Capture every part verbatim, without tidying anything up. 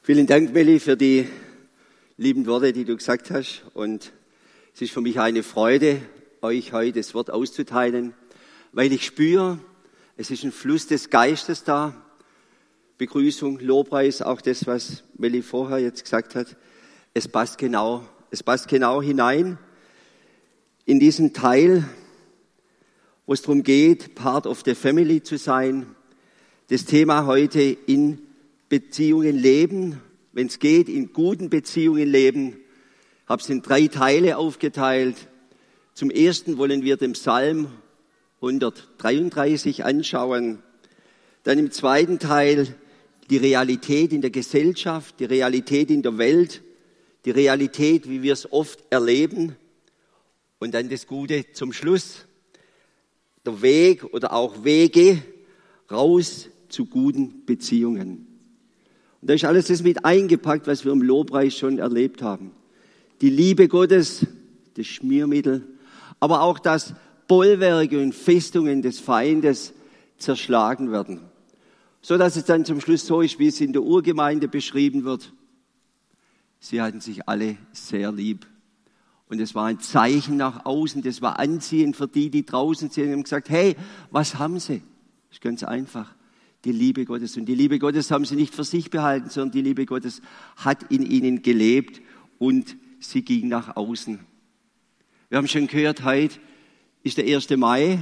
Vielen Dank, Melli, für die lieben Worte, die du gesagt hast. Und es ist für mich eine Freude, euch heute das Wort auszuteilen, weil ich spüre, es ist ein Fluss des Geistes da. Begrüßung, Lobpreis, auch das, was Melli vorher jetzt gesagt hat. Es passt genau, es passt genau hinein in diesen Teil, wo es darum geht, Part of the Family zu sein. Das Thema heute in Beziehungen leben, wenn es geht, in guten Beziehungen leben. Ich habe es in drei Teile aufgeteilt. Zum ersten wollen wir den Psalm hundertdreiunddreißig anschauen. Dann im zweiten Teil die Realität in der Gesellschaft, die Realität in der Welt, die Realität, wie wir es oft erleben. Und dann das Gute zum Schluss. Der Weg oder auch Wege raus zu guten Beziehungen. Und da ist alles das mit eingepackt, was wir im Lobpreis schon erlebt haben. Die Liebe Gottes, das Schmiermittel, aber auch, dass Bollwerke und Festungen des Feindes zerschlagen werden. So dass es dann zum Schluss so ist, wie es in der Urgemeinde beschrieben wird. Sie hatten sich alle sehr lieb. Und es war ein Zeichen nach außen, das war anziehend für die, die draußen sind und haben gesagt, hey, was haben sie? Das ist ganz einfach. Die Liebe Gottes. Und die Liebe Gottes haben sie nicht für sich behalten, sondern die Liebe Gottes hat in ihnen gelebt und sie ging nach außen. Wir haben schon gehört, heute ist der erste Mai.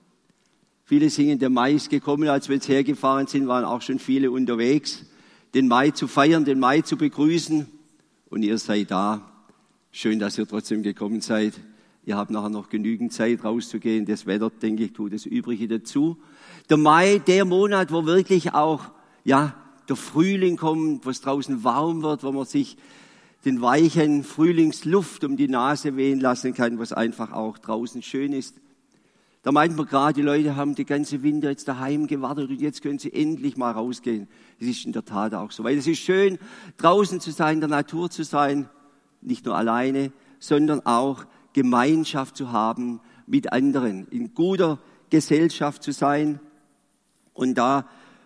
Viele singen, der Mai ist gekommen. Als wir jetzt hergefahren sind, waren auch schon viele unterwegs, den Mai zu feiern, den Mai zu begrüßen. Und ihr seid da. Schön, dass ihr trotzdem gekommen seid. Ihr habt nachher noch genügend Zeit rauszugehen. Das Wetter, denke ich, tut das Übrige dazu. Der Mai, der Monat, wo wirklich auch, ja, der Frühling kommt, wo es draußen warm wird, wo man sich den weichen Frühlingsluft um die Nase wehen lassen kann, was einfach auch draußen schön ist. Da meint man gerade, die Leute haben die ganze Winter jetzt daheim gewartet und jetzt können sie endlich mal rausgehen. Es ist in der Tat auch so, weil es ist schön, draußen zu sein, in der Natur zu sein, nicht nur alleine, sondern auch Gemeinschaft zu haben mit anderen, in guter Gesellschaft zu sein. Und da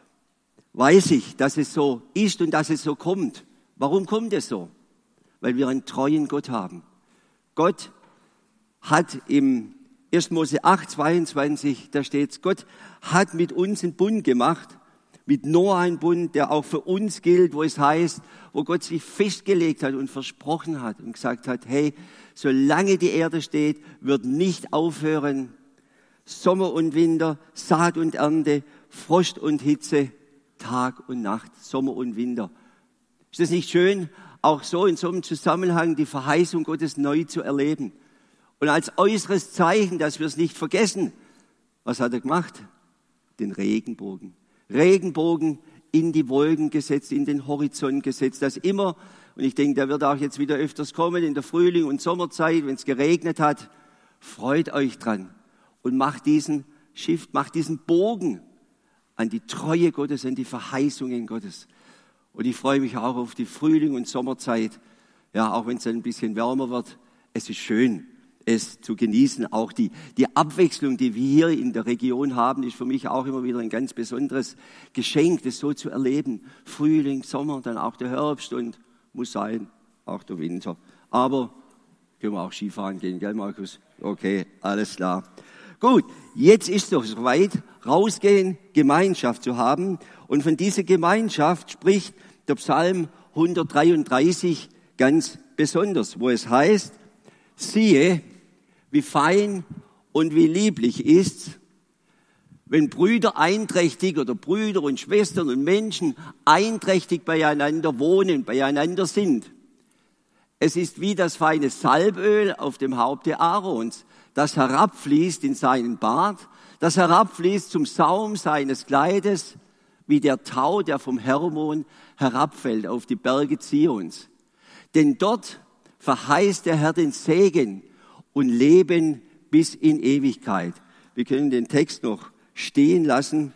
weiß ich, dass es so ist und dass es so kommt. Warum kommt es so? Weil wir einen treuen Gott haben. Gott hat im ersten Mose acht, zweiundzwanzig, da steht, Gott hat mit uns einen Bund gemacht, mit Noah einen Bund, der auch für uns gilt, wo es heißt, wo Gott sich festgelegt hat und versprochen hat und gesagt hat, hey, solange die Erde steht, wird nicht aufhören, Sommer und Winter, Saat und Ernte, Frost und Hitze, Tag und Nacht, Sommer und Winter. Ist das nicht schön, auch so in so einem Zusammenhang die Verheißung Gottes neu zu erleben? Und als äußeres Zeichen, dass wir es nicht vergessen, was hat er gemacht? Den Regenbogen. Regenbogen in die Wolken gesetzt, in den Horizont gesetzt, dass immer, und ich denke, der wird auch jetzt wieder öfters kommen, in der Frühling- und Sommerzeit, wenn es geregnet hat, freut euch dran und macht diesen Shift, macht diesen Bogen an die Treue Gottes, an die Verheißungen Gottes. Und ich freue mich auch auf die Frühling- und Sommerzeit, ja, auch wenn es dann ein bisschen wärmer wird. Es ist schön, es zu genießen. Auch die, die Abwechslung, die wir hier in der Region haben, ist für mich auch immer wieder ein ganz besonderes Geschenk, das so zu erleben. Frühling, Sommer, dann auch der Herbst und muss sein, auch der Winter. Aber können wir auch Skifahren gehen, gell, Markus? Okay, alles klar. Gut, jetzt ist es soweit, rausgehen, Gemeinschaft zu haben. Und von dieser Gemeinschaft spricht der Psalm hundertdreiunddreißig ganz besonders, wo es heißt, siehe, wie fein und wie lieblich ist's, wenn Brüder einträchtig oder Brüder und Schwestern und Menschen einträchtig beieinander wohnen, beieinander sind. Es ist wie das feine Salböl auf dem Haupte Aarons, das herabfließt in seinen Bart, das herabfließt zum Saum seines Kleides, wie der Tau, der vom Hermon herabfällt auf die Berge Zions. Denn dort verheißt der Herr den Segen und Leben bis in Ewigkeit. Wir können den Text noch stehen lassen.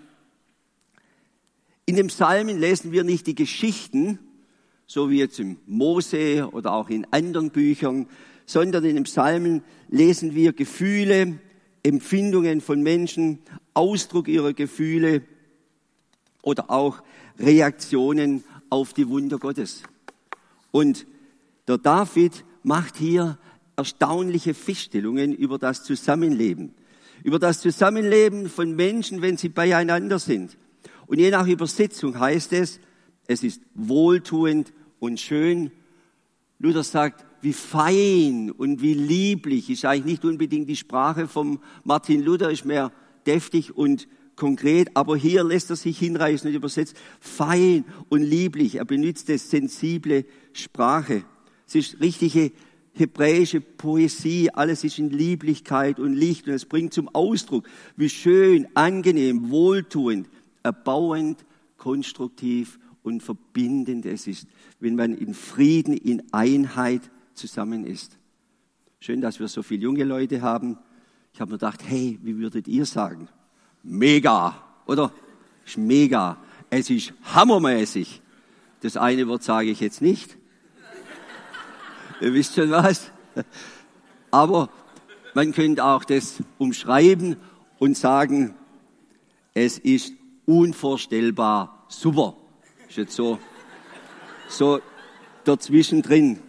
In den Psalmen lesen wir nicht die Geschichten, so wie jetzt im Mose oder auch in anderen Büchern, sondern in den Psalmen lesen wir Gefühle, Empfindungen von Menschen, Ausdruck ihrer Gefühle oder auch Reaktionen auf die Wunder Gottes. Und der David macht hier erstaunliche Feststellungen über das Zusammenleben. Über das Zusammenleben von Menschen, wenn sie beieinander sind. Und je nach Übersetzung heißt es, es ist wohltuend und schön. Luther sagt, wie fein und wie lieblich ist eigentlich nicht unbedingt die Sprache von Martin Luther, ist mehr deftig und konkret, aber hier lässt er sich hinreißen und übersetzt fein und lieblich. Er benutzt das sensible Sprache. Es ist richtige hebräische Poesie, alles ist in Lieblichkeit und Licht und es bringt zum Ausdruck, wie schön, angenehm, wohltuend, erbauend, konstruktiv und verbindend es ist, wenn man in Frieden, in Einheit zusammen ist. Schön, dass wir so viele junge Leute haben. Ich habe mir gedacht, hey, wie würdet ihr sagen? Mega, oder? Ist mega. Es ist hammermäßig. Das eine Wort sage ich jetzt nicht. Ihr wisst schon was. Aber man könnte auch das umschreiben und sagen, es ist unvorstellbar super. Ist jetzt so, so dazwischen drin.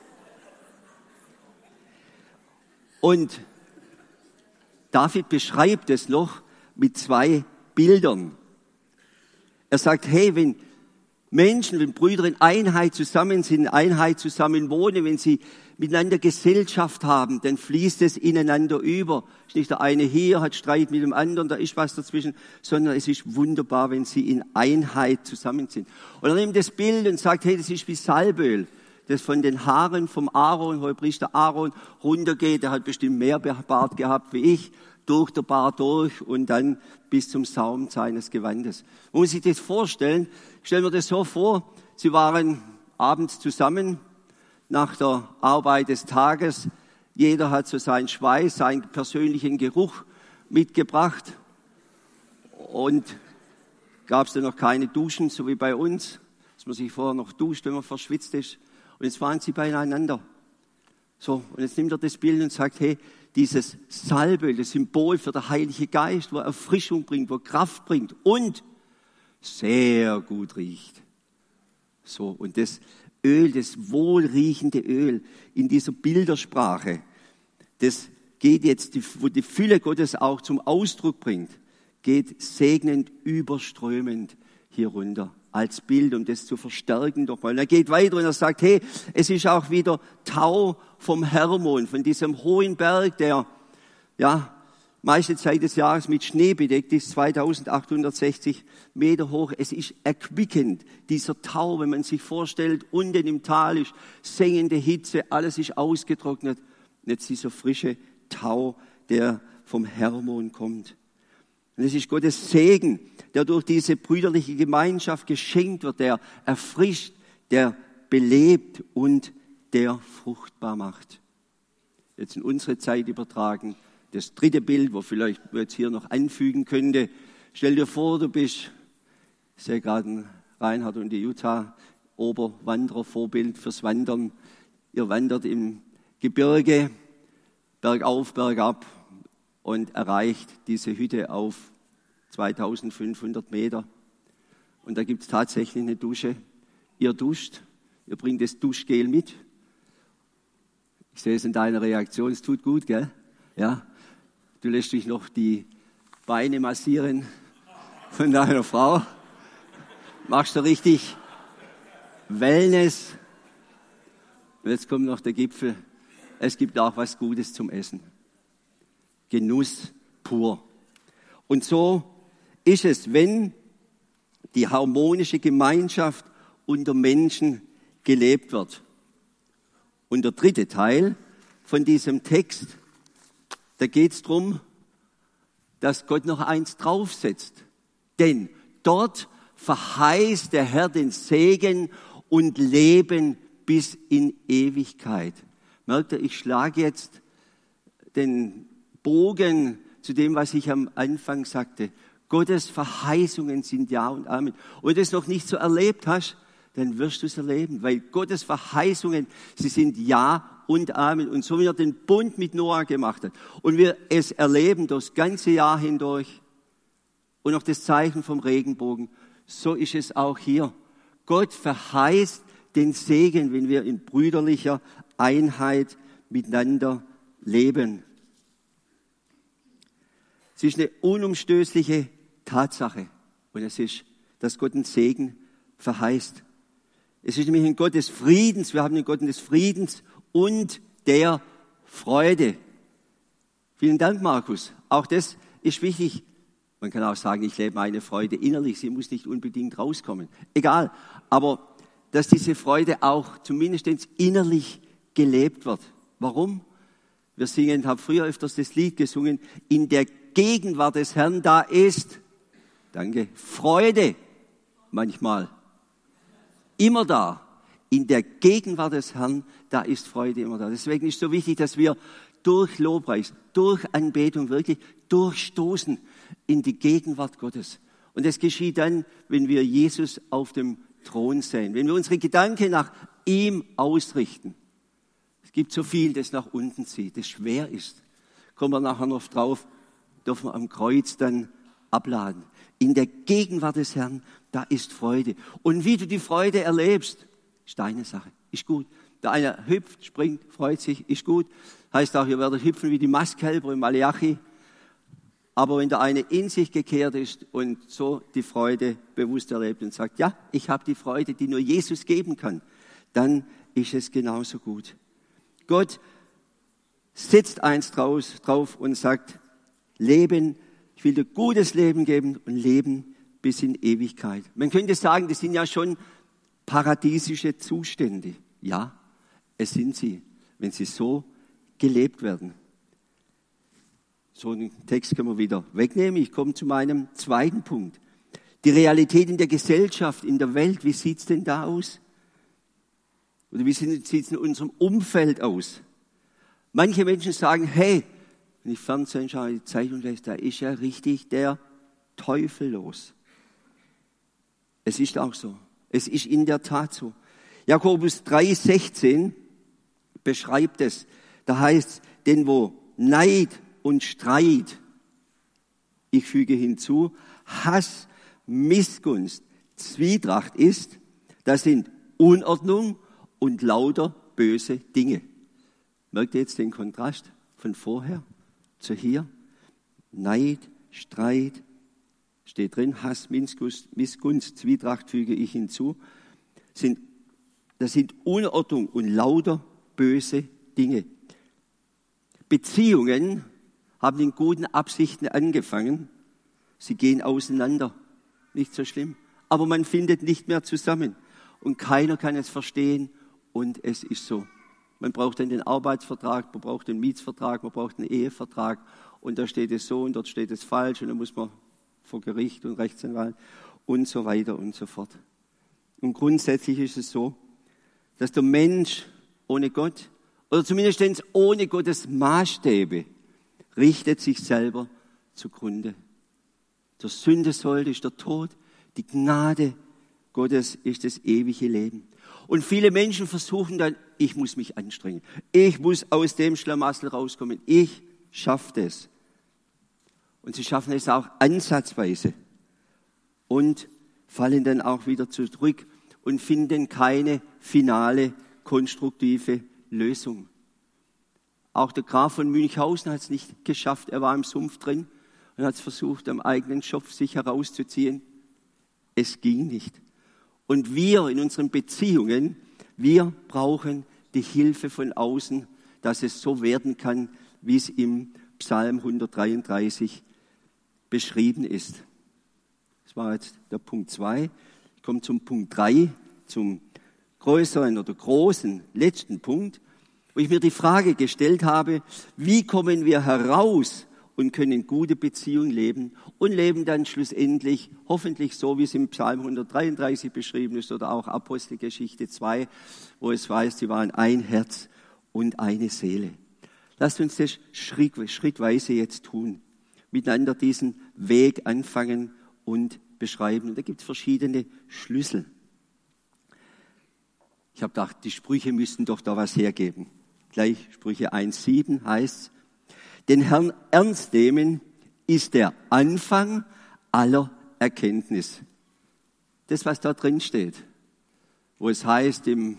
Und David beschreibt es noch mit zwei Bildern. Er sagt, hey, wenn Menschen, wenn Brüder in Einheit zusammen sind, in Einheit zusammen wohnen, wenn sie miteinander Gesellschaft haben, dann fließt es ineinander über. Ist nicht der eine hier, hat Streit mit dem anderen, da ist was dazwischen, sondern es ist wunderbar, wenn sie in Einheit zusammen sind. Und er nimmt das Bild und sagt, hey, das ist wie Salböl, das von den Haaren vom Aaron, Hohepriester Aaron, runtergeht. Der hat bestimmt mehr Bart gehabt wie ich, durch der Bart durch und dann bis zum Saum seines Gewandes. Man muss sich das vorstellen, stellen wir das so vor, sie waren abends zusammen, nach der Arbeit des Tages, jeder hat so seinen Schweiß, seinen persönlichen Geruch mitgebracht und gab es dann noch keine Duschen, so wie bei uns, dass man sich vorher noch duscht, wenn man verschwitzt ist. Und jetzt waren sie beieinander. So, und jetzt nimmt er das Bild und sagt, hey, dieses Salböl, das Symbol für den Heiligen Geist, wo Erfrischung bringt, wo Kraft bringt und sehr gut riecht. So, und das Öl, das wohlriechende Öl in dieser Bildersprache, das geht jetzt, wo die Fülle Gottes auch zum Ausdruck bringt, geht segnend, überströmend hier runter. Als Bild, um das zu verstärken doch mal. Und er geht weiter und er sagt, hey, es ist auch wieder Tau vom Hermon, von diesem hohen Berg, der, ja, meiste Zeit des Jahres mit Schnee bedeckt ist, zweitausendachthundertsechzig Meter hoch. Es ist erquickend, dieser Tau, wenn man sich vorstellt, unten im Tal ist sengende Hitze, alles ist ausgetrocknet. Und jetzt dieser frische Tau, der vom Hermon kommt. Und es ist Gottes Segen, der durch diese brüderliche Gemeinschaft geschenkt wird, der erfrischt, der belebt und der fruchtbar macht. Jetzt in unsere Zeit übertragen, das dritte Bild, wo vielleicht jetzt hier noch anfügen könnte. Stell dir vor, du bist, ich sehe gerade Reinhard und die Jutta, Oberwanderer, Vorbild fürs Wandern. Ihr wandert im Gebirge, bergauf, bergab und erreicht diese Hütte auf zweitausendfünfhundert Meter. Und da gibt es tatsächlich eine Dusche. Ihr duscht, ihr bringt das Duschgel mit. Ich sehe es in deiner Reaktion, es tut gut, gell? Ja. Du lässt dich noch die Beine massieren von deiner Frau. Machst du richtig Wellness. Und jetzt kommt noch der Gipfel. Es gibt auch was Gutes zum Essen. Genuss pur. Und so ist es, wenn die harmonische Gemeinschaft unter Menschen gelebt wird. Und der dritte Teil von diesem Text, da geht es darum, dass Gott noch eins draufsetzt. Denn dort verheißt der Herr den Segen und Leben bis in Ewigkeit. Merkt ihr, ich schlage jetzt den Bogen zu dem, was ich am Anfang sagte. Gottes Verheißungen sind Ja und Amen. Und wenn du es noch nicht so erlebt hast, dann wirst du es erleben, weil Gottes Verheißungen, sie sind Ja und Amen. Und so wie er den Bund mit Noah gemacht hat und wir es erleben das ganze Jahr hindurch und auch das Zeichen vom Regenbogen, so ist es auch hier. Gott verheißt den Segen, wenn wir in brüderlicher Einheit miteinander leben. Es ist eine unumstößliche Tatsache und es ist, dass Gott den Segen verheißt. Es ist nämlich ein Gott des Friedens, wir haben einen Gott des Friedens und der Freude. Vielen Dank, Markus. Auch das ist wichtig. Man kann auch sagen, ich lebe meine Freude innerlich, sie muss nicht unbedingt rauskommen. Egal, aber dass diese Freude auch zumindest innerlich gelebt wird. Warum? Wir singen, habe früher öfters das Lied gesungen, in der Gegenwart des Herrn, da ist, danke, Freude manchmal. Immer da. In der Gegenwart des Herrn, da ist Freude immer da. Deswegen ist es so wichtig, dass wir durch Lobpreis, durch Anbetung wirklich durchstoßen in die Gegenwart Gottes. Und das geschieht dann, wenn wir Jesus auf dem Thron sehen, wenn wir unsere Gedanken nach ihm ausrichten. Es gibt so viel, das nach unten zieht, das schwer ist. Kommen wir nachher noch drauf, dürfen wir am Kreuz dann abladen. In der Gegenwart des Herrn, da ist Freude. Und wie du die Freude erlebst, ist deine Sache, ist gut. Der eine hüpft, springt, freut sich, ist gut. Heißt auch, ihr werdet hüpfen wie die Mastkälber im Malachi. Aber wenn der eine in sich gekehrt ist und so die Freude bewusst erlebt und sagt, ja, ich habe die Freude, die nur Jesus geben kann, dann ist es genauso gut. Gott setzt eins draus, drauf und sagt, Leben, ich will dir gutes Leben geben und Leben bis in Ewigkeit. Man könnte sagen, das sind ja schon paradiesische Zustände. Ja, es sind sie, wenn sie so gelebt werden. So einen Text können wir wieder wegnehmen. Ich komme zu meinem zweiten Punkt. Die Realität in der Gesellschaft, in der Welt, wie sieht es denn da aus? Oder wie sieht es in unserem Umfeld aus? Manche Menschen sagen, hey, wenn ich Fernsehen schaue, die Zeitung lese, da ist ja richtig der Teufel los. Es ist auch so. Es ist in der Tat so. Jakobus drei sechzehn beschreibt es. Da heißt es, denn wo Neid und Streit, ich füge hinzu, Hass, Missgunst, Zwietracht ist, das sind Unordnung und lauter böse Dinge. Merkt ihr jetzt den Kontrast von vorher zu hier? Neid, Streit, steht drin, Hass, Missgunst, Missgunst, Zwietracht füge ich hinzu, sind, das sind Unordnung und lauter böse Dinge. Beziehungen haben in guten Absichten angefangen, sie gehen auseinander, nicht so schlimm, aber man findet nicht mehr zusammen und keiner kann es verstehen und es ist so. Man braucht dann den Arbeitsvertrag, man braucht den Mietsvertrag, man braucht einen Ehevertrag und da steht es so und dort steht es falsch und dann muss man vor Gericht und Rechtsanwalt und so weiter und so fort. Und grundsätzlich ist es so, dass der Mensch ohne Gott oder zumindest ohne Gottes Maßstäbe richtet sich selber zugrunde. Der Sündesold ist der Tod, die Gnade Gottes ist das ewige Leben. Und viele Menschen versuchen dann, ich muss mich anstrengen, ich muss aus dem Schlamassel rauskommen, ich schaffe das. Und sie schaffen es auch ansatzweise und fallen dann auch wieder zurück und finden keine finale, konstruktive Lösung. Auch der Graf von Münchhausen hat es nicht geschafft. Er war im Sumpf drin und hat es versucht, am eigenen Schopf sich herauszuziehen. Es ging nicht. Und wir in unseren Beziehungen, wir brauchen die Hilfe von außen, dass es so werden kann, wie es im Psalm hundertdreiunddreißig beschrieben ist. Das war jetzt der Punkt zwei. Ich komme zum Punkt drei, zum größeren oder großen letzten Punkt, wo ich mir die Frage gestellt habe, wie kommen wir heraus und können gute Beziehungen leben und leben dann schlussendlich hoffentlich so, wie es im Psalm hundertdreiunddreißig beschrieben ist oder auch Apostelgeschichte zwei, wo es heißt, sie waren ein Herz und eine Seele. Lasst uns das Schritt, schrittweise jetzt tun, miteinander diesen Weg anfangen und beschreiben. Und da gibt es verschiedene Schlüssel. Ich habe gedacht, die Sprüche müssten doch da was hergeben. Gleich Sprüche eins sieben heißt, den Herrn ernst nehmen ist der Anfang aller Erkenntnis. Das, was da drin steht. wo es heißt im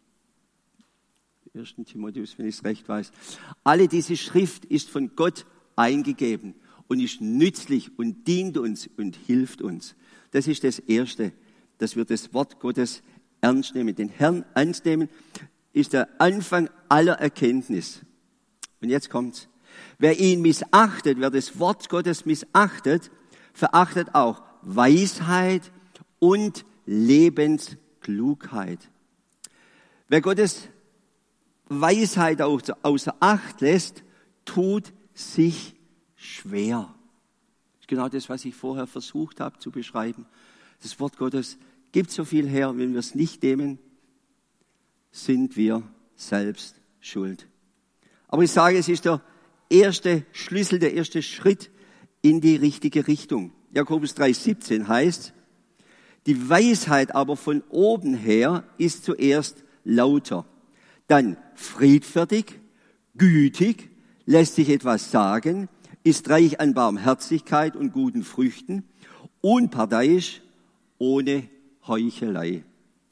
ersten Timotheus, wenn ich es recht weiß, alle diese Schrift ist von Gott eingegeben und ist nützlich und dient uns und hilft uns. Das ist das Erste, dass wir das Wort Gottes ernst nehmen. Den Herrn ernst nehmen ist der Anfang aller Erkenntnis. Und jetzt kommt's. Wer ihn missachtet, wer das Wort Gottes missachtet, verachtet auch Weisheit und Lebensklugheit. Wer Gottes Weisheit auch außer Acht lässt, tut sich schwer. Das ist genau das, was ich vorher versucht habe zu beschreiben. Das Wort Gottes gibt so viel her, wenn wir es nicht nehmen, sind wir selbst schuld. Aber ich sage, es ist der erste Schlüssel, der erste Schritt in die richtige Richtung. Jakobus drei siebzehn heißt, die Weisheit aber von oben her ist zuerst lauter, dann friedfertig, gütig, lässt sich etwas sagen, ist reich an Barmherzigkeit und guten Früchten, unparteiisch, ohne Heuchelei.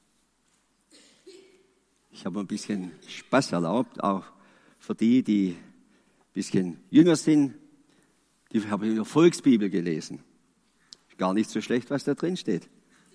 Ich habe ein bisschen Spaß erlaubt, auch für die, die ein bisschen jünger sind. Die haben in der Volksbibel gelesen. Gar nicht so schlecht, was da drin steht.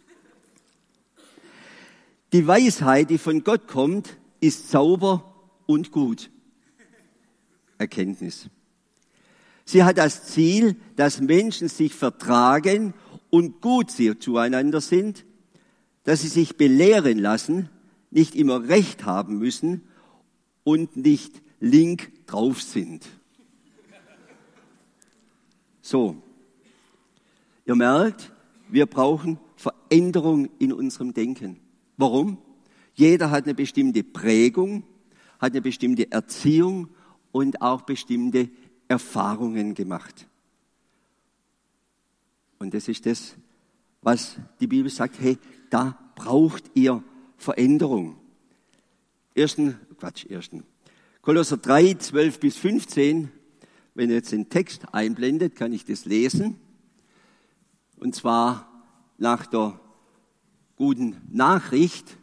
Die Weisheit, die von Gott kommt, ist sauber und gut. Erkenntnis. Sie hat das Ziel, dass Menschen sich vertragen und gut zueinander sind, dass sie sich belehren lassen, nicht immer Recht haben müssen und nicht link drauf sind. So, ihr merkt, wir brauchen Veränderung in unserem Denken. Warum? Jeder hat eine bestimmte Prägung, hat eine bestimmte Erziehung und auch bestimmte Erfahrungen gemacht. Und das ist das, was die Bibel sagt, hey, da braucht ihr Veränderung. Ersten, Quatsch, ersten. Kolosser drei, zwölf bis fünfzehn, wenn ihr jetzt den Text einblendet, kann ich das lesen. Und zwar nach der guten Nachricht.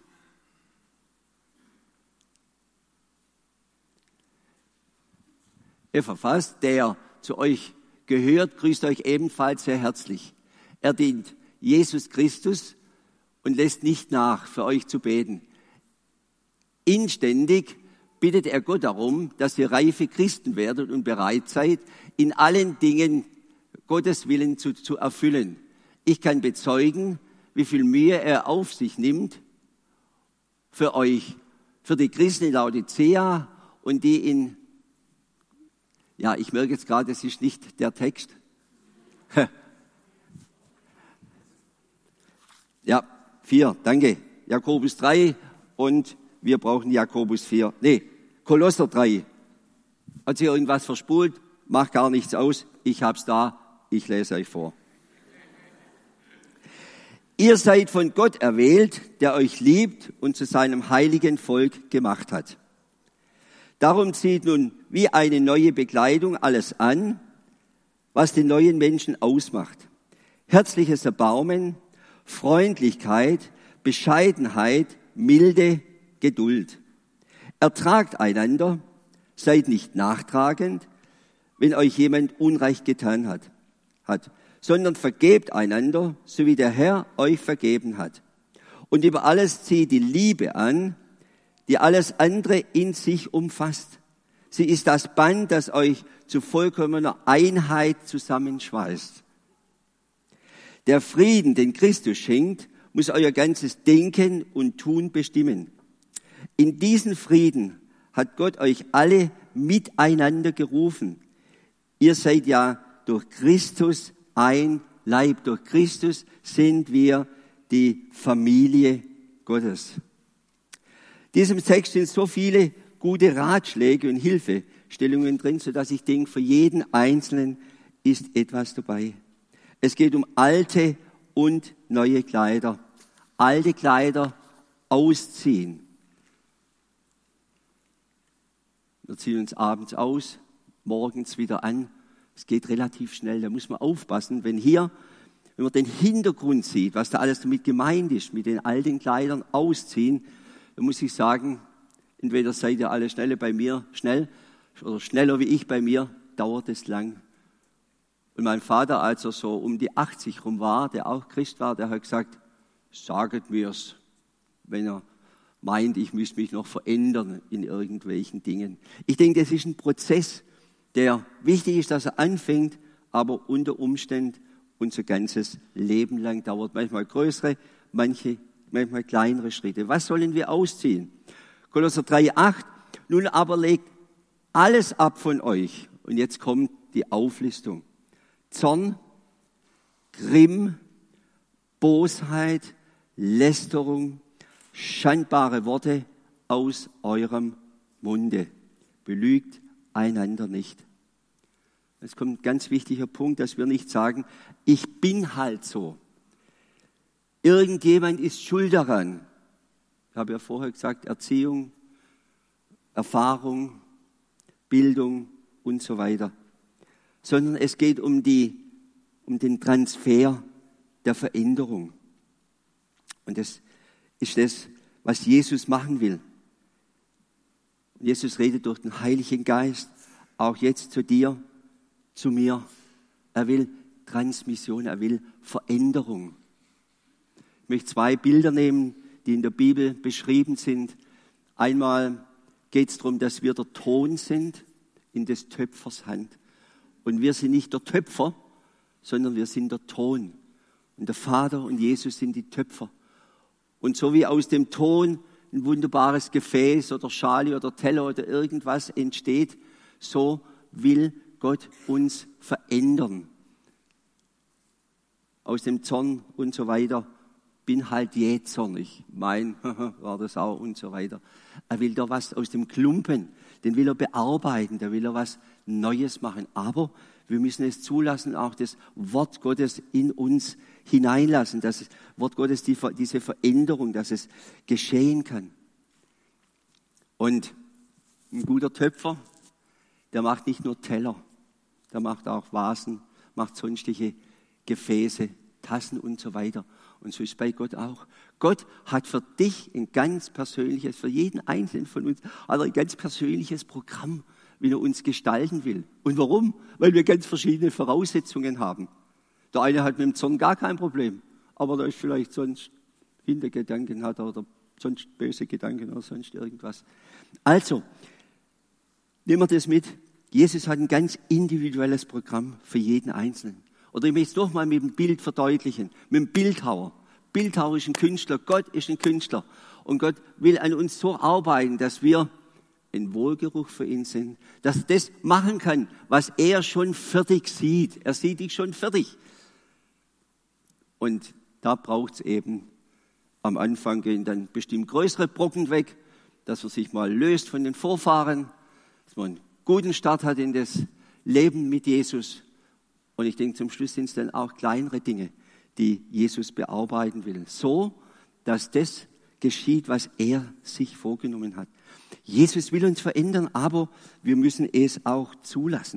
Er verfasst, der zu euch gehört, grüßt euch ebenfalls sehr herzlich. Er dient Jesus Christus und lässt nicht nach, für euch zu beten. Inständig bittet er Gott darum, dass ihr reife Christen werdet und bereit seid, in allen Dingen Gottes Willen zu, zu erfüllen. Ich kann bezeugen, wie viel Mühe er auf sich nimmt für euch, für die Christen in Laodicea und die in, ja, ich merke jetzt gerade, das ist nicht der Text. Ja, vier, danke. Jakobus drei und wir brauchen Jakobus vier. Nee, Kolosser drei. Hat sich irgendwas verspult? Macht gar nichts aus. Ich hab's da. Ich lese euch vor. Ihr seid von Gott erwählt, der euch liebt und zu seinem heiligen Volk gemacht hat. Darum zieht nun wie eine neue Bekleidung alles an, was den neuen Menschen ausmacht. Herzliches Erbarmen, Freundlichkeit, Bescheidenheit, Milde, Geduld. Ertragt einander, seid nicht nachtragend, wenn euch jemand Unrecht getan hat, hat, sondern vergebt einander, so wie der Herr euch vergeben hat. Und über alles zieht die Liebe an, die alles andere in sich umfasst. Sie ist das Band, das euch zu vollkommener Einheit zusammenschweißt. Der Frieden, den Christus schenkt, muss euer ganzes Denken und Tun bestimmen. In diesen Frieden hat Gott euch alle miteinander gerufen. Ihr seid ja durch Christus ein Leib. Durch Christus sind wir die Familie Gottes. In diesem Text sind so viele gute Ratschläge und Hilfestellungen drin, sodass ich denke, für jeden Einzelnen ist etwas dabei. Es geht um alte und neue Kleider. Alte Kleider ausziehen. Wir ziehen uns abends aus, morgens wieder an. Es geht relativ schnell, da muss man aufpassen. Wenn hier wenn man den Hintergrund sieht, was da alles damit gemeint ist, mit den alten Kleidern ausziehen, dann muss ich sagen, entweder seid ihr alle schneller bei mir, schnell, oder schneller wie ich bei mir, dauert es lang. Und mein Vater, als er so um die achtzig rum war, der auch Christ war, der hat gesagt, saget mir's, wenn er meint, ich müsste mich noch verändern in irgendwelchen Dingen. Ich denke, das ist ein Prozess, der wichtig ist, dass er anfängt, aber unter Umständen unser ganzes Leben lang dauert. Manchmal größere, manche, manchmal kleinere Schritte. Was sollen wir ausziehen? Kolosser drei, acht. Nun aber legt alles ab von euch. Und jetzt kommt die Auflistung. Zorn, Grimm, Bosheit, Lästerung, schandbare Worte aus eurem Munde. Belügt einander nicht. Es kommt ein ganz wichtiger Punkt, dass wir nicht sagen, ich bin halt so. Irgendjemand ist schuld daran. Ich habe ja vorher gesagt, Erziehung, Erfahrung, Bildung und so weiter. Sondern es geht um, die, um den Transfer der Veränderung. Und das ist das, was Jesus machen will. Jesus redet durch den Heiligen Geist, auch jetzt zu dir, zu mir. Er will Transmission, er will Veränderung. Ich möchte zwei Bilder nehmen, die in der Bibel beschrieben sind. Einmal geht es darum, dass wir der Ton sind in des Töpfers Hand. Und wir sind nicht der Töpfer, sondern wir sind der Ton. Und der Vater und Jesus sind die Töpfer. Und so wie aus dem Ton ein wunderbares Gefäß oder Schale oder Teller oder irgendwas entsteht, so will Gott uns verändern. Aus dem Zorn und so weiter, bin halt jähzornig. Mein, war das auch und so weiter. Er will da was aus dem Klumpen, den will er bearbeiten, da will er was Neues machen. Aber wir müssen es zulassen, auch das Wort Gottes in uns hineinlassen, dass das Wort Gottes die, diese Veränderung, dass es geschehen kann. Und ein guter Töpfer, der macht nicht nur Teller, der macht auch Vasen, macht sonstige Gefäße, Tassen und so weiter. Und so ist bei Gott auch. Gott hat für dich ein ganz persönliches, für jeden Einzelnen von uns, also ein ganz persönliches Programm, wie er uns gestalten will. Und warum? Weil wir ganz verschiedene Voraussetzungen haben. Der eine hat mit dem Zorn gar kein Problem, aber da ist vielleicht sonst Hintergedanken hat oder sonst böse Gedanken oder sonst irgendwas. Also, nehmen wir das mit. Jesus hat ein ganz individuelles Programm für jeden Einzelnen. Oder ich möchte es nochmal mit dem Bild verdeutlichen, mit dem Bildhauer. Bildhauer ist ein Künstler, Gott ist ein Künstler. Und Gott will an uns so arbeiten, dass wir ein Wohlgeruch für ihn sind, dass er das machen kann, was er schon fertig sieht. Er sieht dich schon fertig. Und da braucht es eben, am Anfang gehen dann bestimmt größere Brocken weg, dass man sich mal löst von den Vorfahren, dass man einen guten Start hat in das Leben mit Jesus. Und ich denke, zum Schluss sind es dann auch kleinere Dinge, die Jesus bearbeiten will. So, dass das geschieht, was er sich vorgenommen hat. Jesus will uns verändern, aber wir müssen es auch zulassen.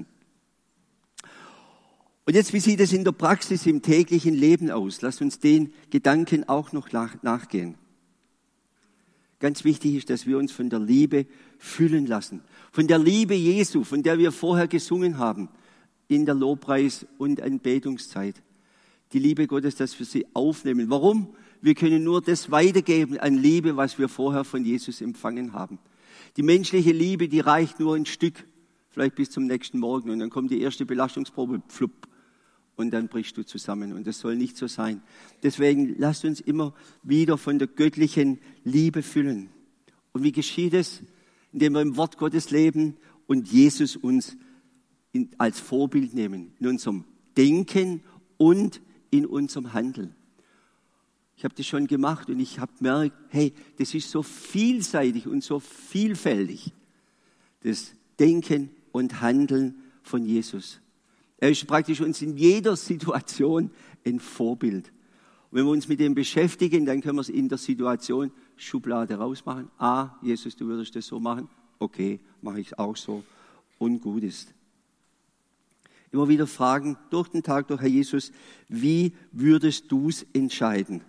Und jetzt, wie sieht es in der Praxis, im täglichen Leben aus? Lasst uns den Gedanken auch noch nachgehen. Ganz wichtig ist, dass wir uns von der Liebe füllen lassen. Von der Liebe Jesu, von der wir vorher gesungen haben, in der Lobpreis- und Anbetungszeit. Die Liebe Gottes, dass wir sie aufnehmen. Warum? Wir können nur das weitergeben an Liebe, was wir vorher von Jesus empfangen haben. Die menschliche Liebe, die reicht nur ein Stück, vielleicht bis zum nächsten Morgen. Und dann kommt die erste Belastungsprobe, pflupp, und dann brichst du zusammen. Und das soll nicht so sein. Deswegen lasst uns immer wieder von der göttlichen Liebe füllen. Und wie geschieht es? Indem wir im Wort Gottes leben und Jesus uns in, als Vorbild nehmen. In unserem Denken und in unserem Handeln. Ich habe das schon gemacht und ich habe gemerkt, hey, das ist so vielseitig und so vielfältig. Das Denken und Handeln von Jesus. Er ist praktisch uns in jeder Situation ein Vorbild. Und wenn wir uns mit dem beschäftigen, dann können wir es in der Situation Schublade rausmachen. Ah, Jesus, du würdest das so machen. Okay, mache ich es auch so. Und gut ist. Immer wieder fragen, durch den Tag, durch Herr Jesus, wie würdest du es entscheiden?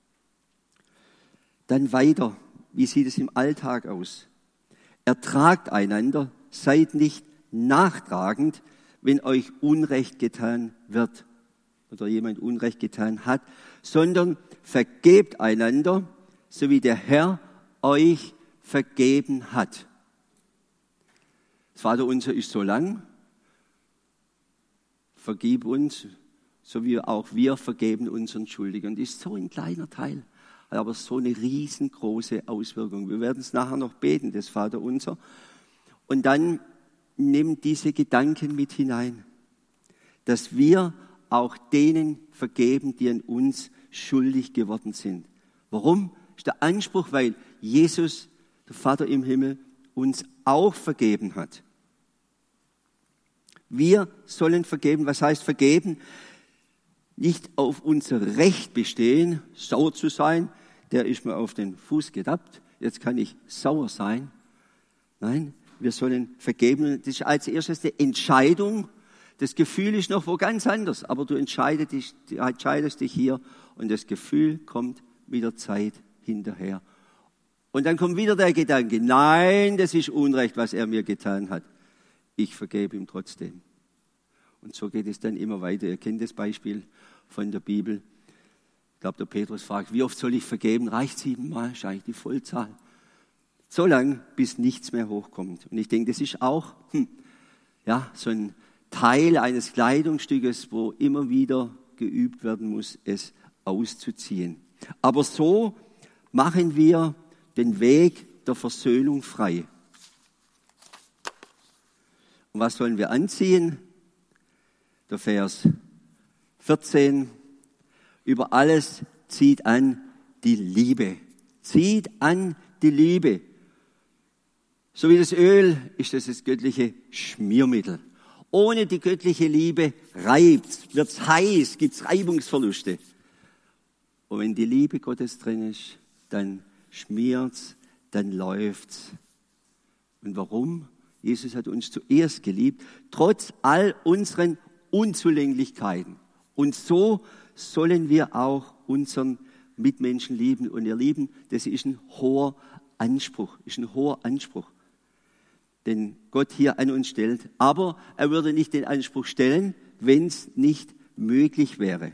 Dann weiter, wie sieht es im Alltag aus? Ertragt einander, seid nicht nachtragend, wenn euch Unrecht getan wird oder jemand Unrecht getan hat, sondern vergebt einander, so wie der Herr euch vergeben hat. Das Vaterunser ist so lang. Vergib uns, so wie auch wir vergeben unseren Schuldigen. Und das ist so ein kleiner Teil, hat aber so eine riesengroße Auswirkung. Wir werden es nachher noch beten, das Vaterunser. Und dann nimm diese Gedanken mit hinein, dass wir auch denen vergeben, die an uns schuldig geworden sind. Warum? Das ist der Anspruch, weil Jesus, der Vater im Himmel, uns auch vergeben hat. Wir sollen vergeben. Was heißt vergeben? Nicht auf unser Recht bestehen, sauer zu sein. Der ist mir auf den Fuß getappt. Jetzt kann ich sauer sein. Nein, wir sollen vergeben. Das ist als erstes eine Entscheidung. Das Gefühl ist noch wo ganz anders. Aber du entscheidest dich, entscheidest dich hier und das Gefühl kommt mit der Zeit hinterher. Und dann kommt wieder der Gedanke, nein, das ist Unrecht, was er mir getan hat. Ich vergebe ihm trotzdem. Und so geht es dann immer weiter. Ihr kennt das Beispiel von der Bibel. Ich glaube, der Petrus fragt, wie oft soll ich vergeben? Reicht siebenmal? Das ist eigentlich die Vollzahl. So lange, bis nichts mehr hochkommt. Und ich denke, das ist auch hm, ja, so ein Teil eines Kleidungsstückes, wo immer wieder geübt werden muss, es auszuziehen. Aber so machen wir den Weg der Versöhnung frei. Und was sollen wir anziehen? Der Vers vierzehn. Über alles zieht an die Liebe. Zieht an die Liebe. So wie das Öl ist das das göttliche Schmiermittel. Ohne die göttliche Liebe reibt's, wird's heiß, gibt's Reibungsverluste. Und wenn die Liebe Gottes drin ist, dann schmiert's, dann läuft's. Und warum? Jesus hat uns zuerst geliebt, trotz all unseren Unzulänglichkeiten. Und so sollen wir auch unseren Mitmenschen lieben. Und ihr Lieben, das ist ein hoher Anspruch, ist ein hoher Anspruch, den Gott hier an uns stellt. Aber er würde nicht den Anspruch stellen, wenn es nicht möglich wäre.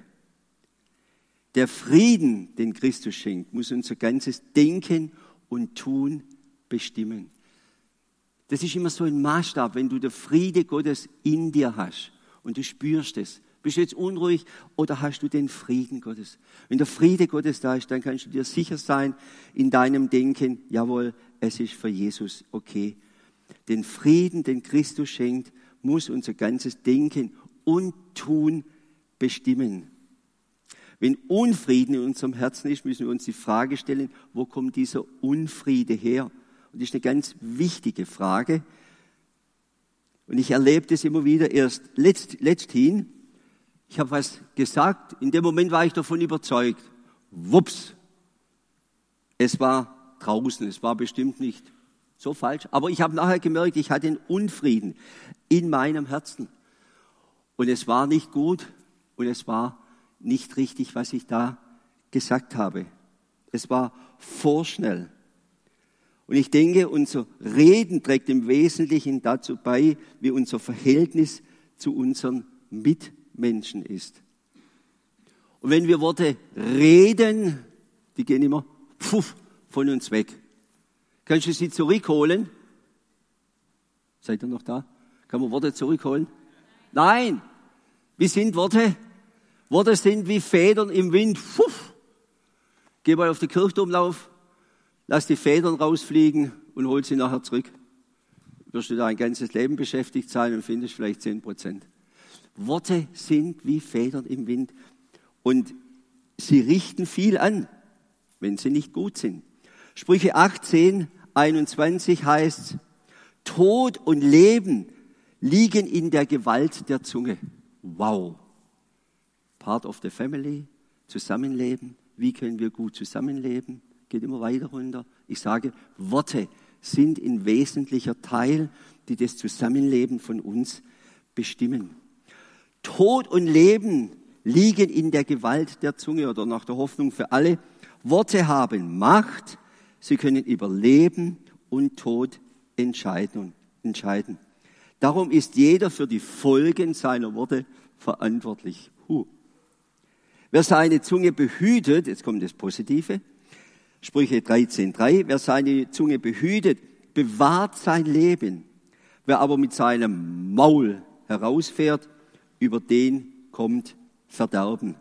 Der Frieden, den Christus schenkt, muss unser ganzes Denken und Tun bestimmen. Das ist immer so ein Maßstab, wenn du den Friede Gottes in dir hast und du spürst es. Bist du jetzt unruhig oder hast du den Frieden Gottes? Wenn der Friede Gottes da ist, dann kannst du dir sicher sein in deinem Denken, jawohl, es ist für Jesus okay. Den Frieden, den Christus schenkt, muss unser ganzes Denken und Tun bestimmen. Wenn Unfrieden in unserem Herzen ist, müssen wir uns die Frage stellen, wo kommt dieser Unfriede her? Und das ist eine ganz wichtige Frage. Und ich erlebe das immer wieder erst letzt, letzthin. Ich habe was gesagt, in dem Moment war ich davon überzeugt. Wups, es war draußen, es war bestimmt nicht so falsch. Aber ich habe nachher gemerkt, ich hatte einen Unfrieden in meinem Herzen. Und es war nicht gut und es war nicht richtig, was ich da gesagt habe. Es war vorschnell. Und ich denke, unser Reden trägt im Wesentlichen dazu bei, wie unser Verhältnis zu unseren Mitmenschen ist. Und wenn wir Worte reden, die gehen immer pfuff, von uns weg. Kannst du sie zurückholen? Seid ihr noch da? Kann man Worte zurückholen? Nein. Wie sind Worte? Worte sind wie Federn im Wind. Pfuff. Geh mal auf den Kirchturmlauf, lass die Federn rausfliegen und hol sie nachher zurück. Wirst du da ein ganzes Leben beschäftigt sein und findest vielleicht zehn Prozent. Worte sind wie Federn im Wind und sie richten viel an, wenn sie nicht gut sind. Sprüche achtzehn, einundzwanzig heißt, Tod und Leben liegen in der Gewalt der Zunge. Wow. Part of the family, Zusammenleben. Wie können wir gut zusammenleben? Geht immer weiter runter. Ich sage, Worte sind ein wesentlicher Teil, die das Zusammenleben von uns bestimmen. Tod und Leben liegen in der Gewalt der Zunge oder nach der Hoffnung für alle. Worte haben Macht. Sie können über Leben und Tod entscheiden. entscheiden. Darum ist jeder für die Folgen seiner Worte verantwortlich. Huh. Wer seine Zunge behütet, jetzt kommt das Positive, Sprüche dreizehn drei, wer seine Zunge behütet, bewahrt sein Leben. Wer aber mit seinem Maul herausfährt, über den kommt Verderben.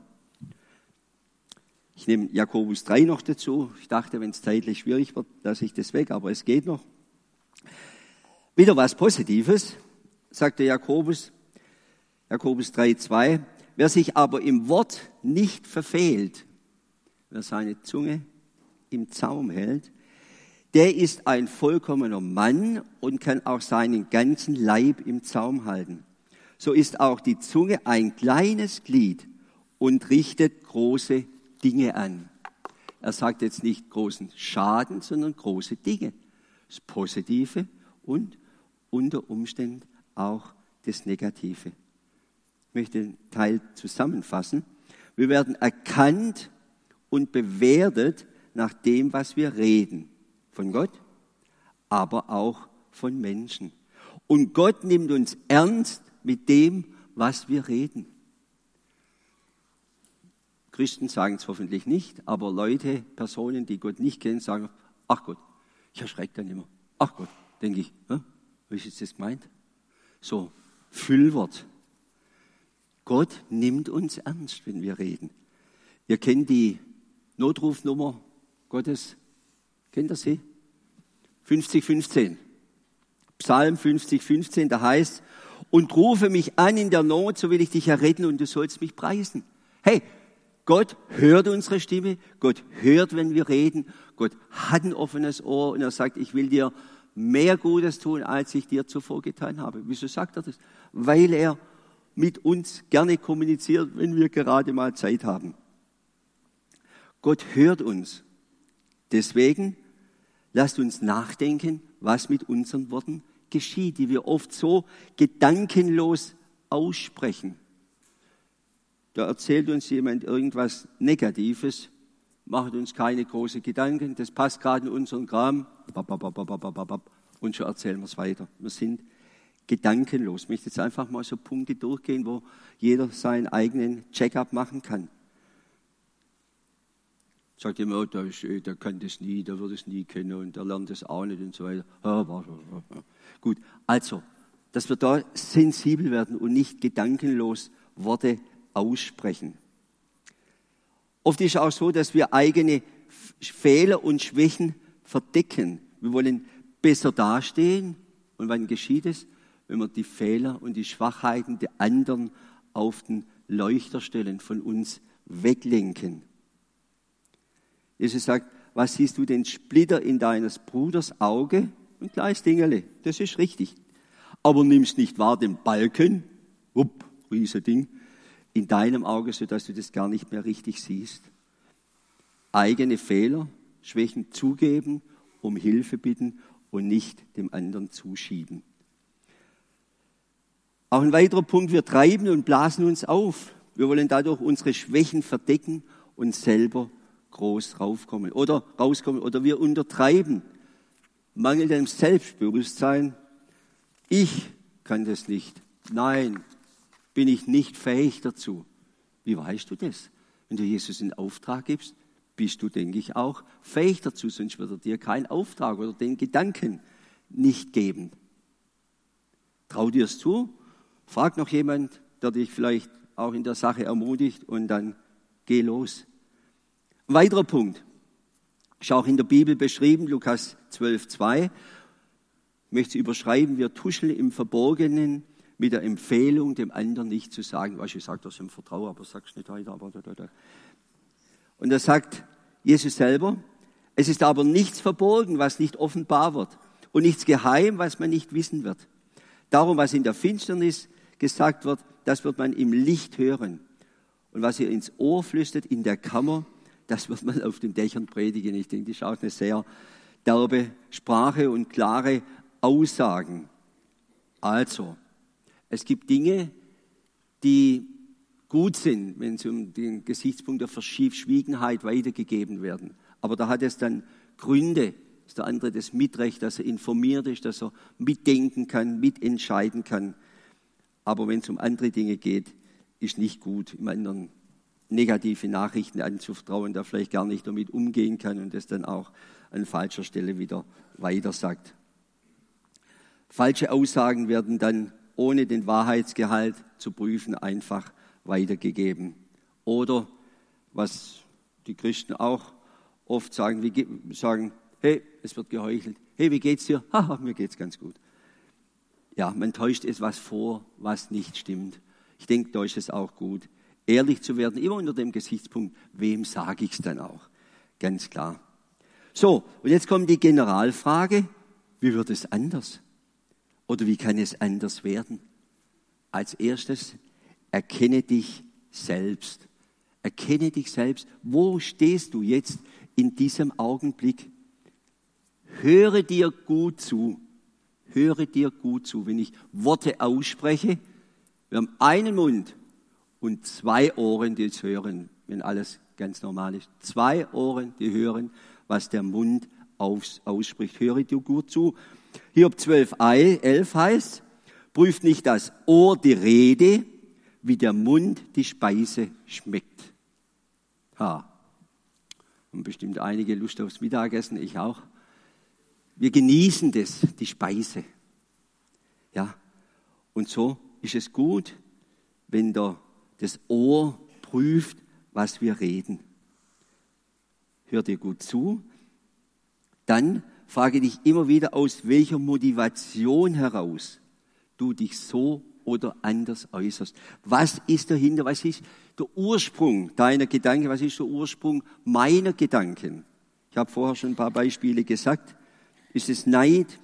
Ich nehme Jakobus drei noch dazu. Ich dachte, wenn es zeitlich schwierig wird, lasse ich das weg, aber es geht noch. Wieder was Positives, sagte Jakobus, Jakobus drei zwei. Wer sich aber im Wort nicht verfehlt, wer seine Zunge im Zaum hält, der ist ein vollkommener Mann und kann auch seinen ganzen Leib im Zaum halten. So ist auch die Zunge ein kleines Glied und richtet große Dinge an. Er sagt jetzt nicht großen Schaden, sondern große Dinge. Das Positive und unter Umständen auch das Negative. Ich möchte den Teil zusammenfassen. Wir werden erkannt und bewertet nach dem, was wir reden. Von Gott, aber auch von Menschen. Und Gott nimmt uns ernst mit dem, was wir reden. Christen sagen es hoffentlich nicht, aber Leute, Personen, die Gott nicht kennen, sagen, ach Gott, ich erschrecke dann immer. Ach Gott, denke ich, wie ist das gemeint? So, Füllwort. Gott nimmt uns ernst, wenn wir reden. Ihr kennt die Notrufnummer Gottes. Kennt ihr sie? fünfzig fünfzehn. Psalm fünfzig fünfzehn, da heißt, und rufe mich an in der Not, so will ich dich erretten und du sollst mich preisen. Hey, Gott hört unsere Stimme, Gott hört, wenn wir reden, Gott hat ein offenes Ohr und er sagt, ich will dir mehr Gutes tun, als ich dir zuvor getan habe. Wieso sagt er das? Weil er mit uns gerne kommuniziert, wenn wir gerade mal Zeit haben. Gott hört uns. Deswegen lasst uns nachdenken, was mit unseren Worten geschieht, die wir oft so gedankenlos aussprechen. Da erzählt uns jemand irgendwas Negatives, macht uns keine großen Gedanken, das passt gerade in unseren Kram, und schon erzählen wir es weiter. Wir sind gedankenlos. Ich möchte jetzt einfach mal so Punkte durchgehen, wo jeder seinen eigenen Check-up machen kann. Sagt immer, oh, der, ist, der kann das nie, der wird es nie können und der lernt das auch nicht und so weiter. Ja, war, war, war. Gut, also, dass wir da sensibel werden und nicht gedankenlos Worte aussprechen. Oft ist es auch so, dass wir eigene Fehler und Schwächen verdecken. Wir wollen besser dastehen. Und wann geschieht es? Wenn wir die Fehler und die Schwachheiten der anderen auf den Leuchter stellen, von uns weglenken. Jesus sagt, was siehst du den Splitter in deines Bruders Auge? Ein kleines Dingerle, das ist richtig. Aber nimmst nicht wahr den Balken, upp, riese Ding, in deinem Auge, sodass du das gar nicht mehr richtig siehst. Eigene Fehler, Schwächen zugeben, um Hilfe bitten und nicht dem anderen zuschieben. Auch ein weiterer Punkt, wir treiben und blasen uns auf. Wir wollen dadurch unsere Schwächen verdecken und selber groß raufkommen oder rauskommen oder wir untertreiben. Mangelndem Selbstbewusstsein. Ich kann das nicht. Nein, bin ich nicht fähig dazu. Wie weißt du das? Wenn du Jesus in Auftrag gibst, bist du, denke ich, auch fähig dazu, sonst wird er dir keinen Auftrag oder den Gedanken nicht geben. Trau dir es zu, frag noch jemand, der dich vielleicht auch in der Sache ermutigt und dann geh los. Ein weiterer Punkt, ist auch in der Bibel beschrieben, Lukas zwölf zwei. Ich möchte es überschreiben, wir tuscheln im Verborgenen mit der Empfehlung, dem anderen nicht zu sagen, was ich sage das im Vertrauen, aber sag's nicht weiter. Aber da, da, da. Und da sagt Jesus selber, es ist aber nichts verborgen, was nicht offenbar wird und nichts geheim, was man nicht wissen wird. Darum, was in der Finsternis gesagt wird, das wird man im Licht hören. Und was ihr ins Ohr flüstert in der Kammer, das wird man auf den Dächern predigen. Ich denke, das ist auch eine sehr derbe Sprache und klare Aussagen. Also, es gibt Dinge, die gut sind, wenn sie um den Gesichtspunkt der Verschwiegenheit weitergegeben werden. Aber da hat es dann Gründe, dass der andere das Mitrecht, dass er informiert ist, dass er mitdenken kann, mitentscheiden kann. Aber wenn es um andere Dinge geht, ist nicht gut, im anderen negative Nachrichten anzuvertrauen, der vielleicht gar nicht damit umgehen kann und das dann auch an falscher Stelle wieder weitersagt. Falsche Aussagen werden dann, ohne den Wahrheitsgehalt zu prüfen, einfach weitergegeben. Oder, was die Christen auch oft sagen, wir sagen, hey, es wird geheuchelt. Hey, wie geht's dir? Haha, mir geht's ganz gut. Ja, man täuscht etwas vor, was nicht stimmt. Ich denke, da ist es auch gut, ehrlich zu werden, immer unter dem Gesichtspunkt, wem sage ich es dann auch? Ganz klar. So, und jetzt kommt die Generalfrage, wie wird es anders? Oder wie kann es anders werden? Als erstes, erkenne dich selbst. Erkenne dich selbst. Wo stehst du jetzt in diesem Augenblick? Höre dir gut zu. Höre dir gut zu. Wenn ich Worte ausspreche, wir haben einen Mund und zwei Ohren, die es hören, wenn alles ganz normal ist. Zwei Ohren, die hören, was der Mund aus, ausspricht. Höre dir gut zu. Hiob zwölf, elf heißt, prüft nicht das Ohr die Rede, wie der Mund die Speise schmeckt. Ha. Und bestimmt einige Lust aufs Mittagessen, ich auch. Wir genießen das, die Speise. Ja. Und so ist es gut, wenn der, das Ohr prüft, was wir reden. Hör dir gut zu. Dann frage dich immer wieder, aus welcher Motivation heraus du dich so oder anders äußerst. Was ist dahinter? Was ist der Ursprung deiner Gedanken? Was ist der Ursprung meiner Gedanken? Ich habe vorher schon ein paar Beispiele gesagt. Ist es Neid,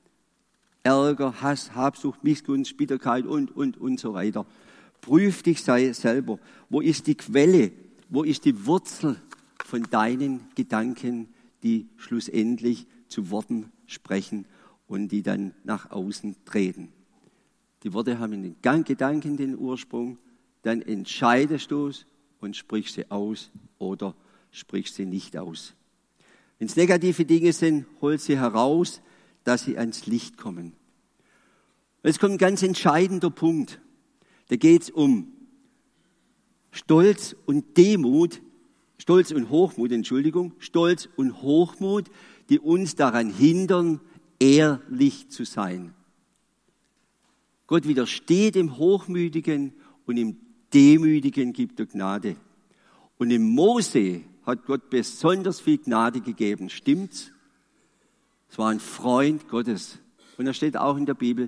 Ärger, Hass, Habsucht, Missgunst, Bitterkeit und, und, und so weiter? Prüf dich selber. Wo ist die Quelle? Wo ist die Wurzel von deinen Gedanken, die schlussendlich zu Worten sprechen und die dann nach außen treten? Die Worte haben in den Gedanken den Ursprung, dann entscheidest du es und sprichst sie aus oder sprichst sie nicht aus. Wenn es negative Dinge sind, hol sie heraus, dass sie ans Licht kommen. Jetzt kommt ein ganz entscheidender Punkt. Da geht es um Stolz und Demut, Stolz und Hochmut, Entschuldigung, Stolz und Hochmut, die uns daran hindern, ehrlich zu sein. Gott widersteht dem Hochmütigen und im Demütigen gibt er Gnade. Und im Mose hat Gott besonders viel Gnade gegeben. Stimmt's? Es war ein Freund Gottes. Und da steht auch in der Bibel,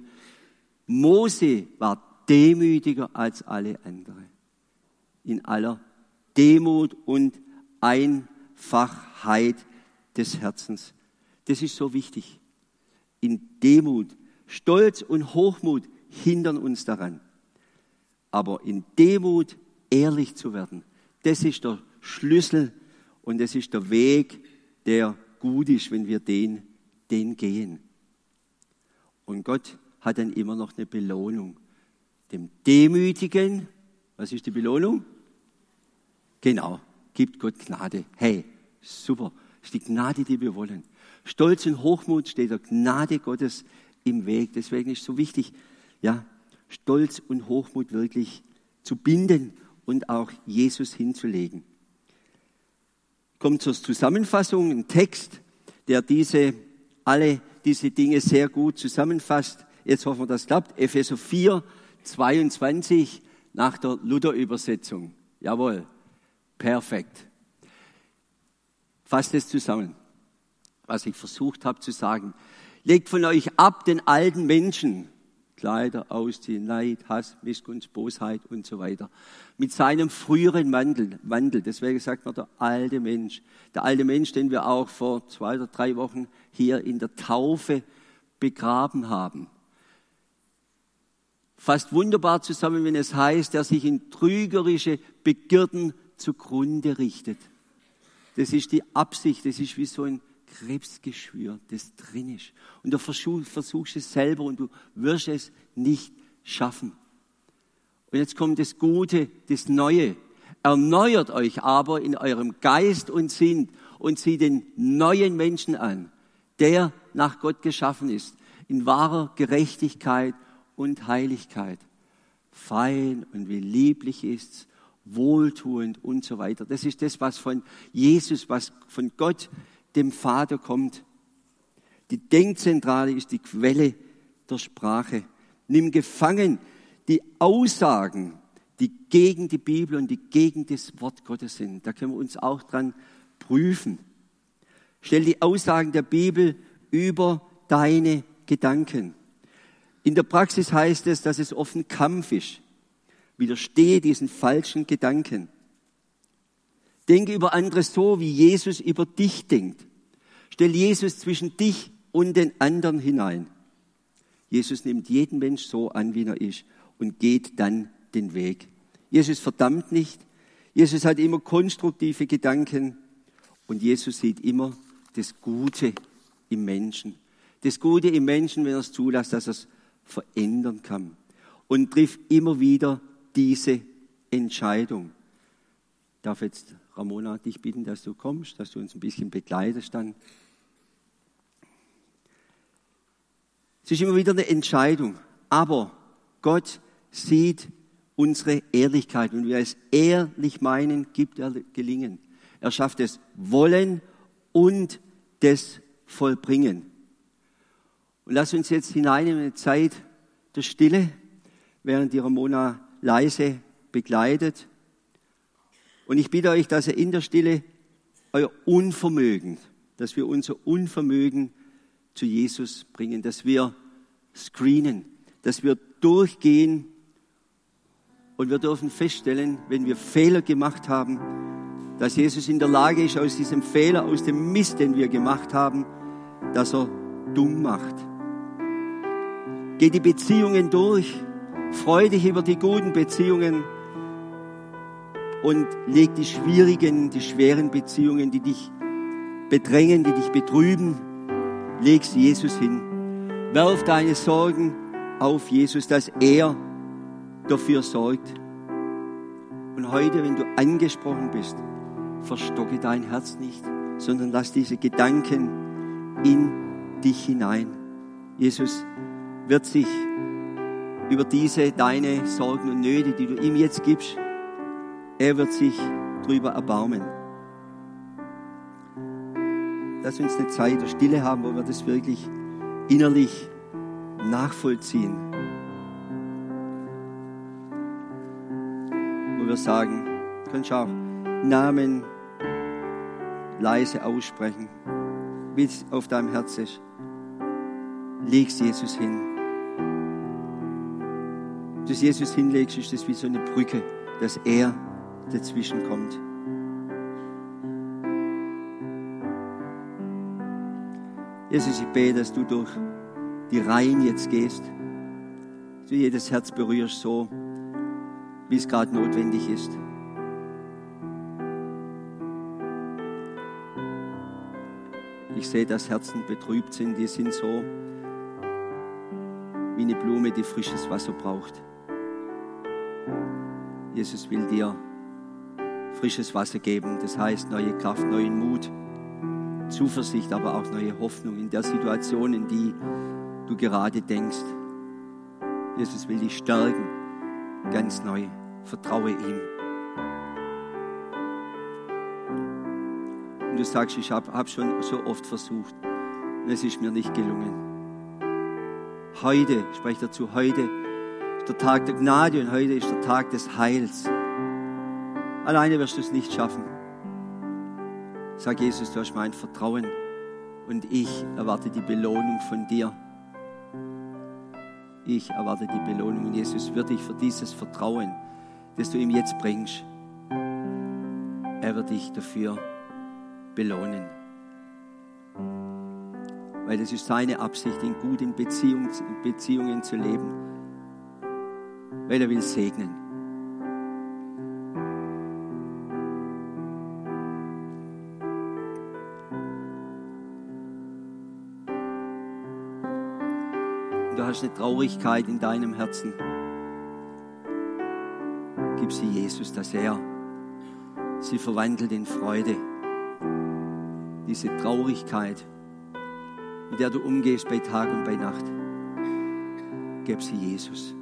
Mose war demütiger als alle anderen. In aller Demut und Einfachheit des Herzens. Das ist so wichtig. In Demut. Stolz und Hochmut hindern uns daran. Aber in Demut ehrlich zu werden, das ist der Schlüssel und das ist der Weg, der gut ist, wenn wir den, den gehen. Und Gott hat dann immer noch eine Belohnung. Dem Demütigen, was ist die Belohnung? Genau, gibt Gott Gnade. Hey, super, das ist die Gnade, die wir wollen. Stolz und Hochmut steht der Gnade Gottes im Weg. Deswegen ist es so wichtig, ja, Stolz und Hochmut wirklich zu binden und auch Jesus hinzulegen. Kommt zur Zusammenfassung, ein Text, der diese, alle diese Dinge sehr gut zusammenfasst. Jetzt hoffen wir, das klappt. Epheser vier, zweiundzwanzig nach der Luther-Übersetzung. Jawohl, perfekt. Fasst es zusammen, was ich versucht habe zu sagen. Legt von euch ab den alten Menschen, Kleider ausziehen, Neid, Hass, Missgunst, Bosheit und so weiter. Mit seinem früheren Wandel, Wandel, deswegen sagt man der alte Mensch. Der alte Mensch, den wir auch vor zwei oder drei Wochen hier in der Taufe begraben haben. Fasst wunderbar zusammen, wenn es heißt, der sich in trügerische Begierden zugrunde richtet. Das ist die Absicht, das ist wie so ein Krebsgeschwür, das drin ist. Und du versuch, versuchst es selber und du wirst es nicht schaffen. Und jetzt kommt das Gute, das Neue. Erneuert euch aber in eurem Geist und Sinn und zieht den neuen Menschen an, der nach Gott geschaffen ist, in wahrer Gerechtigkeit und Heiligkeit. Fein und wie lieblich ist's, wohltuend und so weiter. Das ist das, was von Jesus, was von Gott, dem Vater kommt. Die Denkzentrale ist die Quelle der Sprache. Nimm gefangen die Aussagen, die gegen die Bibel und die gegen das Wort Gottes sind. Da können wir uns auch dran prüfen. Stell die Aussagen der Bibel über deine Gedanken. In der Praxis heißt es, dass es oft ein Kampf ist. Widerstehe diesen falschen Gedanken. Denke über andere so, wie Jesus über dich denkt. Stell Jesus zwischen dich und den anderen hinein. Jesus nimmt jeden Mensch so an, wie er ist und geht dann den Weg. Jesus verdammt nicht. Jesus hat immer konstruktive Gedanken und Jesus sieht immer das Gute im Menschen. Das Gute im Menschen, wenn er es zulässt, dass er es verändern kann. Und trifft immer wieder diese Entscheidung. Ich darf jetzt Ramona dich bitten, dass du kommst, dass du uns ein bisschen begleitest dann. Es ist immer wieder eine Entscheidung, aber Gott sieht unsere Ehrlichkeit und wir es ehrlich meinen, gibt er Gelingen. Er schafft es Wollen und das Vollbringen. Und lass uns jetzt hinein in eine Zeit der Stille, während die Ramona leise begleitet. Und ich bitte euch, dass ihr in der Stille euer Unvermögen, dass wir unser Unvermögen zu Jesus bringen, dass wir screenen, dass wir durchgehen und wir dürfen feststellen, wenn wir Fehler gemacht haben, dass Jesus in der Lage ist, aus diesem Fehler, aus dem Mist, den wir gemacht haben, dass er dumm macht. Geh die Beziehungen durch, freu dich über die guten Beziehungen und leg die schwierigen, die schweren Beziehungen, die dich bedrängen, die dich betrüben, leg sie Jesus hin. Werf deine Sorgen auf Jesus, dass er dafür sorgt. Und heute, wenn du angesprochen bist, verstocke dein Herz nicht, sondern lass diese Gedanken in dich hinein. Jesus wird sich über diese, deine Sorgen und Nöte, die du ihm jetzt gibst, er wird sich drüber erbarmen. Lass uns eine Zeit der Stille haben, wo wir das wirklich innerlich nachvollziehen. Wo wir sagen, du kannst auch Namen leise aussprechen, wie es auf deinem Herz ist. Leg's Jesus hin. Wenn du es Jesus hinlegst, ist das wie so eine Brücke, dass er dazwischen kommt. Jesus, ich bete, dass du durch die Reihen jetzt gehst, dass du jedes Herz berührst, so wie es gerade notwendig ist. Ich sehe, dass Herzen betrübt sind, die sind so wie eine Blume, die frisches Wasser braucht. Jesus will dir frisches Wasser geben, das heißt neue Kraft, neuen Mut, Zuversicht, aber auch neue Hoffnung in der Situation, in die du gerade denkst. Jesus will dich stärken, ganz neu. Vertraue ihm. Und du sagst, ich habe hab schon so oft versucht und es ist mir nicht gelungen. Heute, ich spreche dazu, heute ist der Tag der Gnade und heute ist der Tag des Heils. Alleine wirst du es nicht schaffen. Sag Jesus, du hast mein Vertrauen und ich erwarte die Belohnung von dir. Ich erwarte die Belohnung. Und Jesus wird dich für dieses Vertrauen, das du ihm jetzt bringst, er wird dich dafür belohnen. Weil es ist seine Absicht, in guten Beziehungen, Beziehungen zu leben. Weil er will segnen. Und du hast eine Traurigkeit in deinem Herzen. Gib sie Jesus, dass er sie verwandelt in Freude. Diese Traurigkeit, mit der du umgehst bei Tag und bei Nacht. Gib sie Jesus.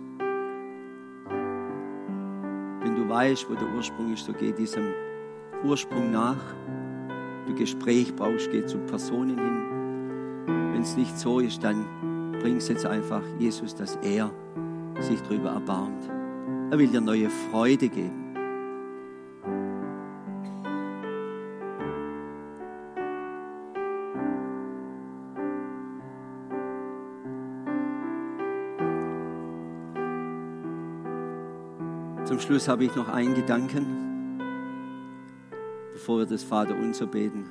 Wenn du weißt, wo der Ursprung ist, so geh diesem Ursprung nach. Du Gespräch brauchst, geh zu Personen hin. Wenn es nicht so ist, dann bring es jetzt einfach Jesus, dass er sich darüber erbarmt. Er will dir neue Freude geben. Zum Schluss habe ich noch einen Gedanken, bevor wir das Vaterunser beten.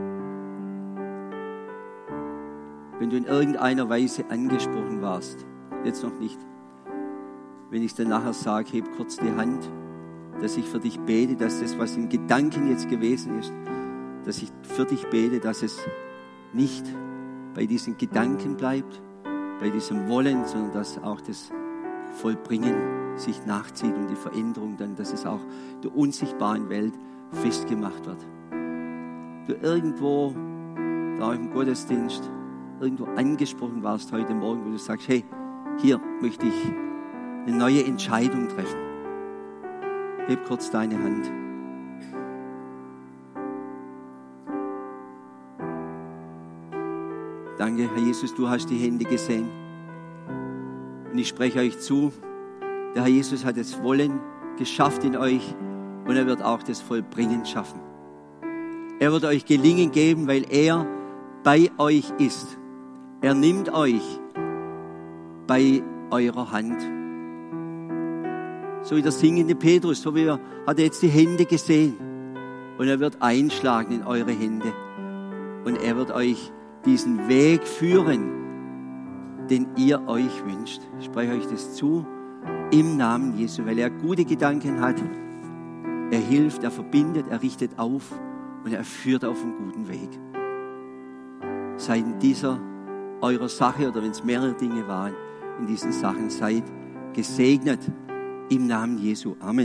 Wenn du in irgendeiner Weise angesprochen warst, jetzt noch nicht, wenn ich es dann nachher sage, heb kurz die Hand, dass ich für dich bete, dass das, was in Gedanken jetzt gewesen ist, dass ich für dich bete, dass es nicht bei diesen Gedanken bleibt, bei diesem Wollen, sondern dass auch das Vollbringen sich nachzieht und die Veränderung dann, dass es auch der unsichtbaren Welt festgemacht wird. Du irgendwo, da im Gottesdienst, irgendwo angesprochen warst heute Morgen, wo du sagst, hey, hier möchte ich eine neue Entscheidung treffen. Heb kurz deine Hand. Danke, Herr Jesus, du hast die Hände gesehen. Und ich spreche euch zu, der Herr Jesus hat das Wollen geschafft in euch und er wird auch das Vollbringen schaffen. Er wird euch Gelingen geben, weil er bei euch ist. Er nimmt euch bei eurer Hand. So wie der singende Petrus, so wie er hat er jetzt die Hände gesehen und er wird einschlagen in eure Hände und er wird euch diesen Weg führen, den ihr euch wünscht. Ich spreche euch das zu im Namen Jesu, weil er gute Gedanken hat. Er hilft, er verbindet, er richtet auf und er führt auf einen guten Weg. Seid in dieser eurer Sache oder wenn es mehrere Dinge waren, in diesen Sachen seid gesegnet im Namen Jesu. Amen.